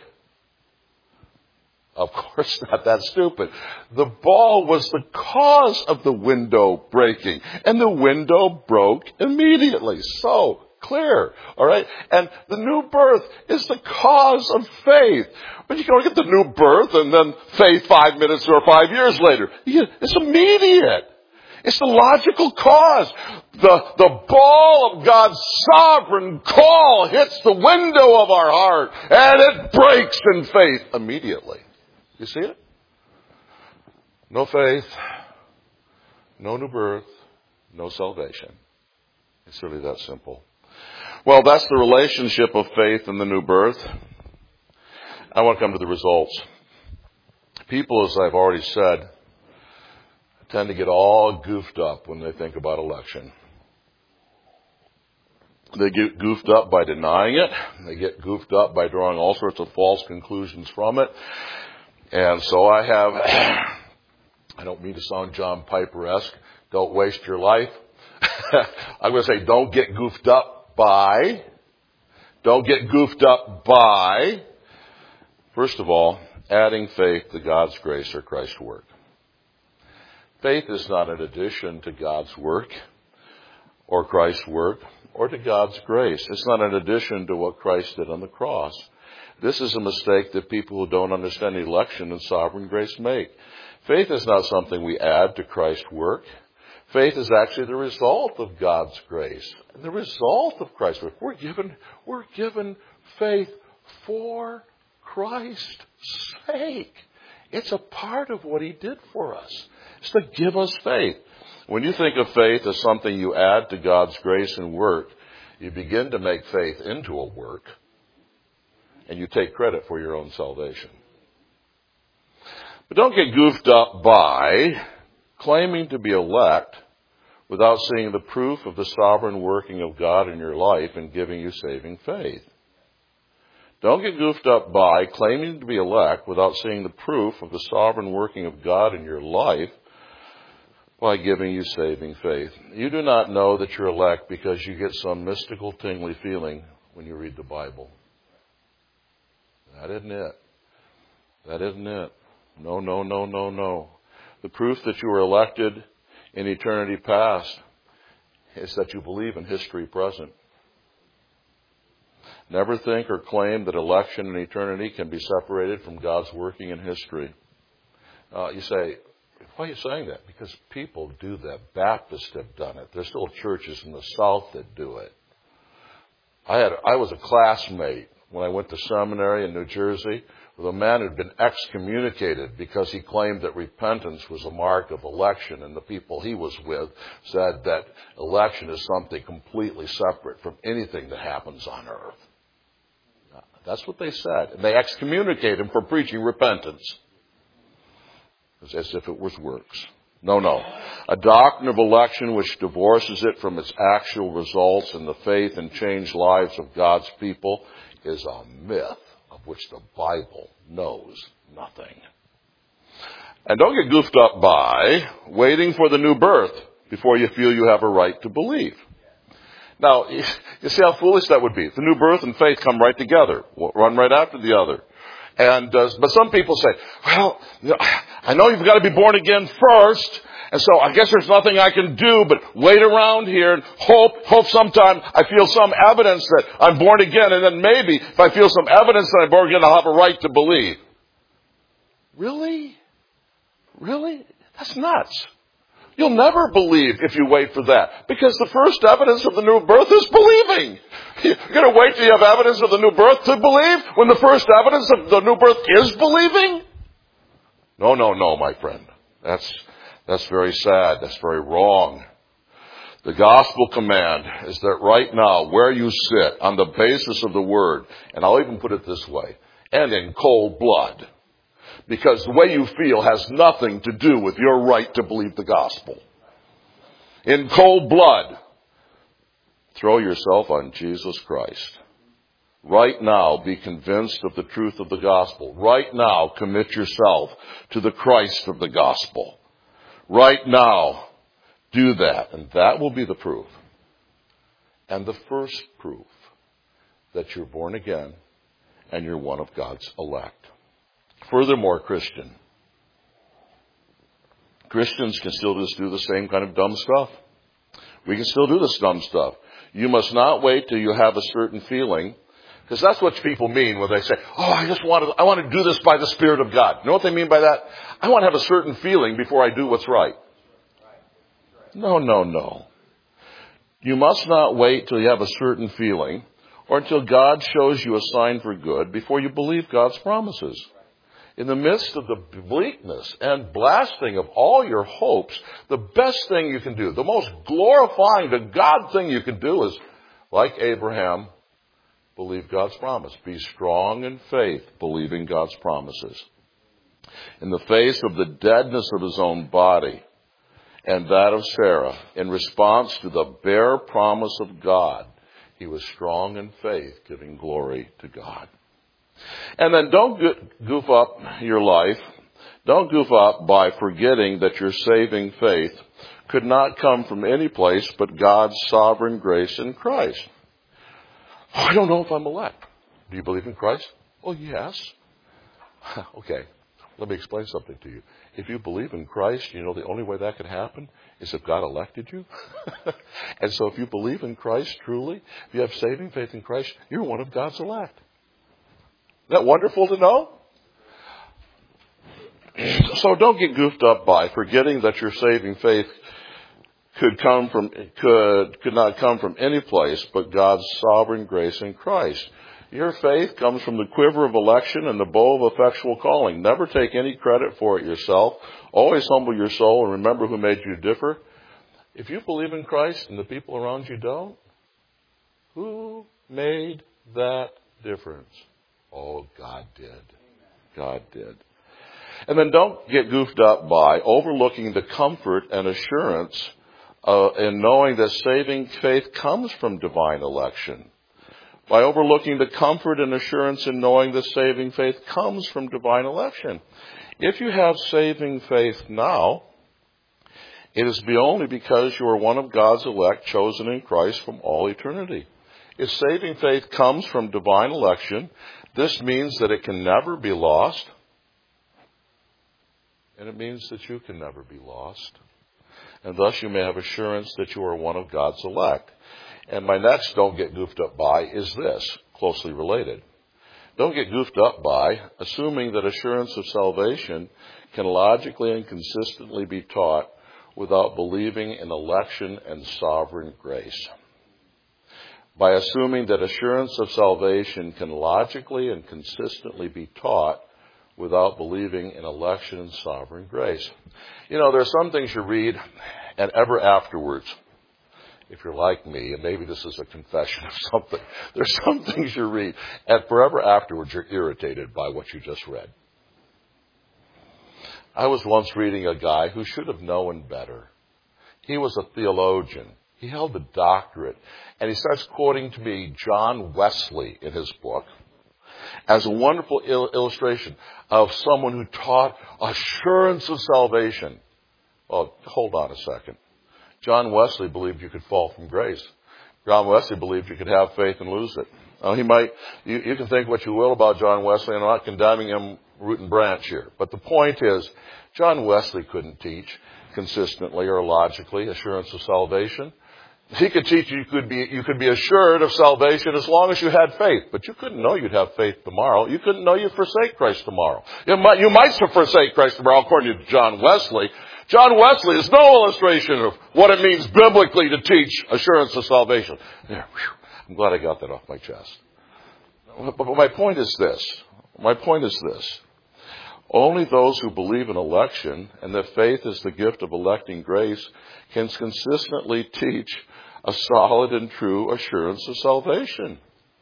S1: Of course not. That's stupid. The ball was the cause of the window breaking, and the window broke immediately. So clear, all right? And the new birth is the cause of faith. But you can't get the new birth and then faith 5 minutes or 5 years later. It's immediate. It's the logical cause. The ball of God's sovereign call hits the window of our heart, and it breaks in faith immediately. You see it? No faith, no new birth, no salvation. It's really that simple. Well, that's the relationship of faith and the new birth. I want to come to the results. People, as I've already said, tend to get all goofed up when they think about election. They get goofed up by denying it. They get goofed up by drawing all sorts of false conclusions from it. And so I don't mean to sound John Piper-esque, don't waste your life. I'm going to say don't get goofed up by. First of all, adding faith to God's grace or Christ's work. Faith is not an addition to God's work or Christ's work or to God's grace. It's not an addition to what Christ did on the cross. This is a mistake that people who don't understand election and sovereign grace make. Faith is not something we add to Christ's work. Faith is actually the result of God's grace, the result of Christ's work. We're given faith for Christ's sake. It's a part of what He did for us. It's to give us faith. When you think of faith as something you add to God's grace and work, you begin to make faith into a work, and you take credit for your own salvation. But don't get goofed up by claiming to be elect without seeing the proof of the sovereign working of God in your life and giving you saving faith. Don't get goofed up by claiming to be elect without seeing the proof of the sovereign working of God in your life by giving you saving faith. You do not know that you're elect because you get some mystical, tingly feeling when you read the Bible. That isn't it. No. The proof that you were elected in eternity past is that you believe in history present. Never think or claim that election and eternity can be separated from God's working in history. You say, why are you saying that? Because people do that. Baptists have done it. There's still churches in the South that do it. I was a classmate when I went to seminary in New Jersey with a man who had been excommunicated because he claimed that repentance was a mark of election, and the people he was with said that election is something completely separate from anything that happens on earth. That's what they said. And they excommunicated him for preaching repentance. as if it was works. No. A doctrine of election which divorces it from its actual results in the faith and changed lives of God's people is a myth of which the Bible knows nothing. And don't get goofed up by waiting for the new birth before you feel you have a right to believe. Now, you see how foolish that would be. The new birth and faith come right together, run right after the other. But some people say, well, I know you've got to be born again first, and so I guess there's nothing I can do but wait around here and hope sometime I feel some evidence that I'm born again, and then maybe if I feel some evidence that I'm born again, I'll have a right to believe. Really? That's nuts. You'll never believe if you wait for that, because the first evidence of the new birth is believing. You're going to wait till you have evidence of the new birth to believe when the first evidence of the new birth is believing? No, my friend. That's very sad. That's very wrong. The gospel command is that right now, where you sit on the basis of the word, and I'll even put it this way, and in cold blood, because the way you feel has nothing to do with your right to believe the gospel. In cold blood, throw yourself on Jesus Christ. Right now, be convinced of the truth of the gospel. Right now, commit yourself to the Christ of the gospel. Right now, do that, and that will be the proof. And the first proof that you're born again and you're one of God's elect. Furthermore, Christians can still just do the same kind of dumb stuff. We can still do this dumb stuff. You must not wait till you have a certain feeling, because that's what people mean when they say, I want to do this by the Spirit of God. You know what they mean by that? I want to have a certain feeling before I do what's right. No. You must not wait till you have a certain feeling or until God shows you a sign for good before you believe God's promises. In the midst of the bleakness and blasting of all your hopes, the best thing you can do, the most glorifying to God thing you can do is, like Abraham, believe God's promise. Be strong in faith, believing God's promises. In the face of the deadness of his own body and that of Sarah, in response to the bare promise of God, he was strong in faith, giving glory to God. And then don't goof up your life. Don't goof up by forgetting that your saving faith could not come from any place but God's sovereign grace in Christ. I don't know if I'm elect. Do you believe in Christ? Oh, yes. Okay, let me explain something to you. If you believe in Christ, you know the only way that could happen is if God elected you. And so if you believe in Christ truly, if you have saving faith in Christ, you're one of God's elect. Isn't that wonderful to know? So don't get goofed up by forgetting that your saving faith could not come from any place but God's sovereign grace in Christ. Your faith comes from the quiver of election and the bow of effectual calling. Never take any credit for it yourself. Always humble your soul and remember who made you differ. If you believe in Christ and the people around you don't, who made that difference? Oh, God did. God did. And then don't get goofed up by overlooking the comfort and assurance in knowing that saving faith comes from divine election. By overlooking the comfort and assurance in knowing that saving faith comes from divine election. If you have saving faith now, it is only because you are one of God's elect chosen in Christ from all eternity. If saving faith comes from divine election, this means that it can never be lost. And it means that you can never be lost. And thus you may have assurance that you are one of God's elect. And my next don't get goofed up by is this, closely related. Don't get goofed up by assuming that assurance of salvation can logically and consistently be taught without believing in election and sovereign grace. By assuming that assurance of salvation can logically and consistently be taught without believing in election and sovereign grace. You know, there are some things you read, and ever afterwards, if you're like me, and maybe this is a confession of something, there's some things you read, and forever afterwards you're irritated by what you just read. I was once reading a guy who should have known better. He was a theologian. He held a doctorate. And he starts quoting to me John Wesley in his book as a wonderful illustration of someone who taught assurance of salvation. Well, hold on a second. John Wesley believed you could fall from grace. John Wesley believed you could have faith and lose it. Now, you can think what you will about John Wesley, and I'm not condemning him root and branch here. But the point is, John Wesley couldn't teach consistently or logically assurance of salvation. He could teach you could be assured of salvation as long as you had faith, but you couldn't know you'd have faith tomorrow. You couldn't know you'd forsake Christ tomorrow. You might forsake Christ tomorrow, according to John Wesley. John Wesley is no illustration of what it means biblically to teach assurance of salvation. There, I'm glad I got that off my chest. But my point is this. Only those who believe in election and that faith is the gift of electing grace can consistently teach a solid and true assurance of salvation.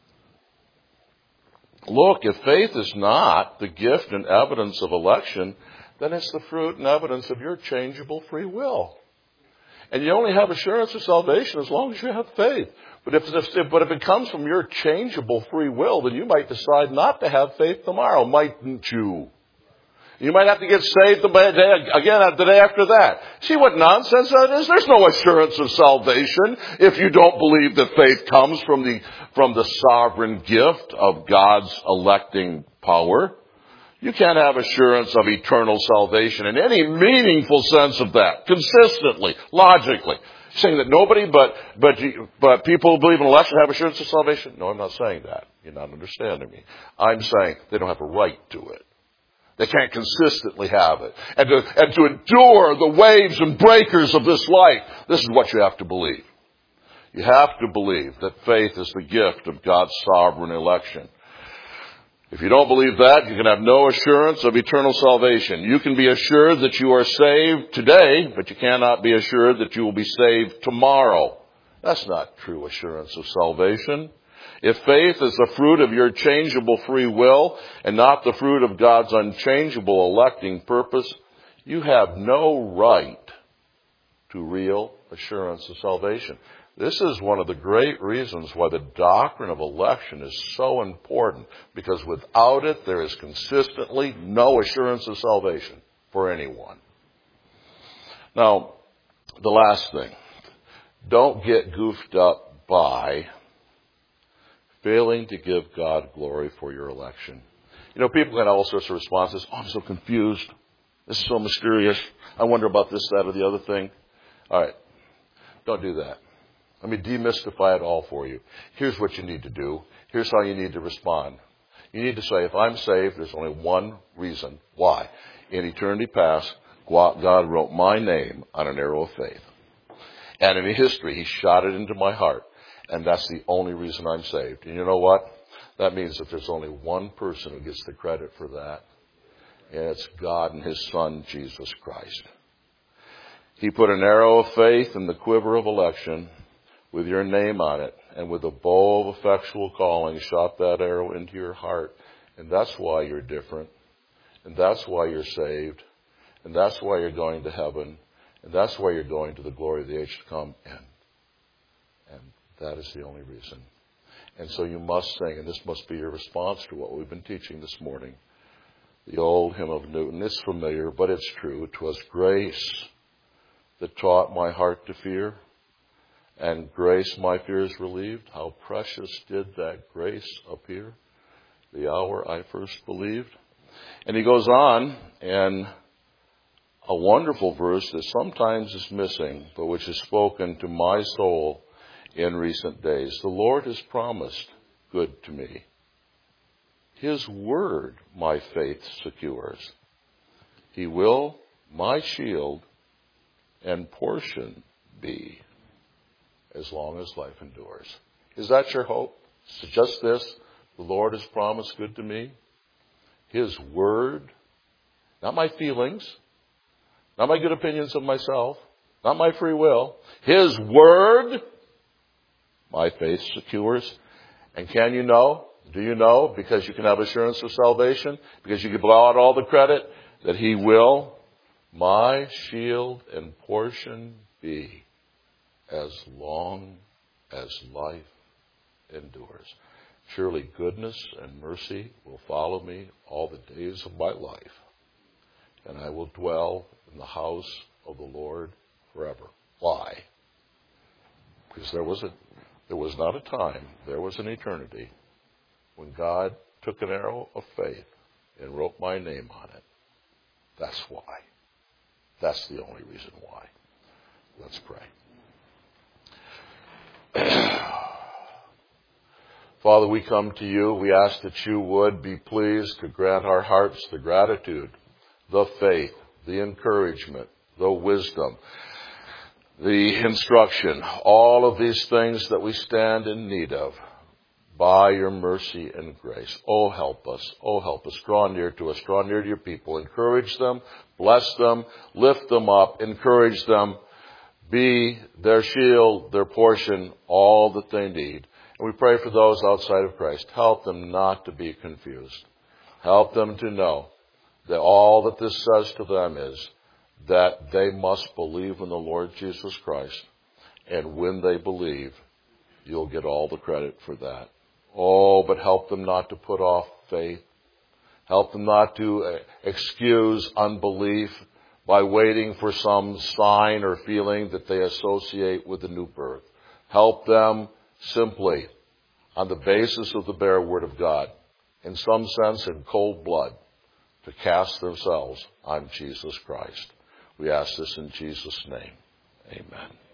S1: Look, if faith is not the gift and evidence of election, then it's the fruit and evidence of your changeable free will. And you only have assurance of salvation as long as you have faith. But if it comes from your changeable free will, then you might decide not to have faith tomorrow, mightn't you? You might have to get saved again the day after that. See what nonsense that is? There's no assurance of salvation if you don't believe that faith comes from the sovereign gift of God's electing power. You can't have assurance of eternal salvation in any meaningful sense of that, consistently, logically. Saying that nobody but people who believe in election have assurance of salvation? No, I'm not saying that. You're not understanding me. I'm saying they don't have a right to it. They can't consistently have it. And to endure the waves and breakers of this life, this is what you have to believe. You have to believe that faith is the gift of God's sovereign election. If you don't believe that, you can have no assurance of eternal salvation. You can be assured that you are saved today, but you cannot be assured that you will be saved tomorrow. That's not true assurance of salvation. If faith is the fruit of your changeable free will and not the fruit of God's unchangeable electing purpose, you have no right to real assurance of salvation. This is one of the great reasons why the doctrine of election is so important, because without it, there is consistently no assurance of salvation for anyone. Now, the last thing. Don't get goofed up by failing to give God glory for your election. You know, people get all sorts of responses. Oh, I'm so confused. This is so mysterious. I wonder about this, that, or the other thing. All right. Don't do that. Let me demystify it all for you. Here's what you need to do. Here's how you need to respond. You need to say, if I'm saved, there's only one reason why. In eternity past, God wrote my name on an arrow of faith. And in history, He shot it into my heart. And that's the only reason I'm saved. And you know what? That means that there's only one person who gets the credit for that. And it's God and His Son, Jesus Christ. He put an arrow of faith in the quiver of election with your name on it. And with a bow of effectual calling, shot that arrow into your heart. And that's why you're different. And that's why you're saved. And that's why you're going to heaven. And that's why you're going to the glory of the age to come. And that is the only reason. And so you must sing, and this must be your response to what we've been teaching this morning. The old hymn of Newton. It's familiar, but it's true. 'Twas grace that taught my heart to fear, and grace my fears relieved. How precious did that grace appear the hour I first believed. And he goes on, and a wonderful verse that sometimes is missing, but which is spoken to my soul in recent days. The Lord has promised good to me. His word my faith secures. He will my shield and portion be as long as life endures. Is that your hope? Is it just this? The Lord has promised good to me. His word, not my feelings, not my good opinions of myself, not my free will. His word, my faith secures. And can you know? Do you know? Because you can have assurance of salvation, because you can blow out all the credit, that He will my shield and portion be as long as life endures. Surely goodness and mercy will follow me all the days of my life, and I will dwell in the house of the Lord forever. Why? Because there was not a time, there was an eternity when God took an arrow of faith and wrote my name on it. That's why. That's the only reason why. Let's pray. Father, we come to you. We ask that you would be pleased to grant our hearts the gratitude, the faith, the encouragement, the wisdom, the instruction, all of these things that we stand in need of by your mercy and grace. Oh, help us. Oh, help us. Draw near to us. Draw near to your people. Encourage them. Bless them. Lift them up. Encourage them. Be their shield, their portion, all that they need. And we pray for those outside of Christ. Help them not to be confused. Help them to know that all that this says to them is that they must believe in the Lord Jesus Christ. And when they believe, you'll get all the credit for that. Oh, but help them not to put off faith. Help them not to excuse unbelief by waiting for some sign or feeling that they associate with the new birth. Help them simply, on the basis of the bare word of God, in some sense in cold blood, to cast themselves on Jesus Christ. We ask this in Jesus' name. Amen.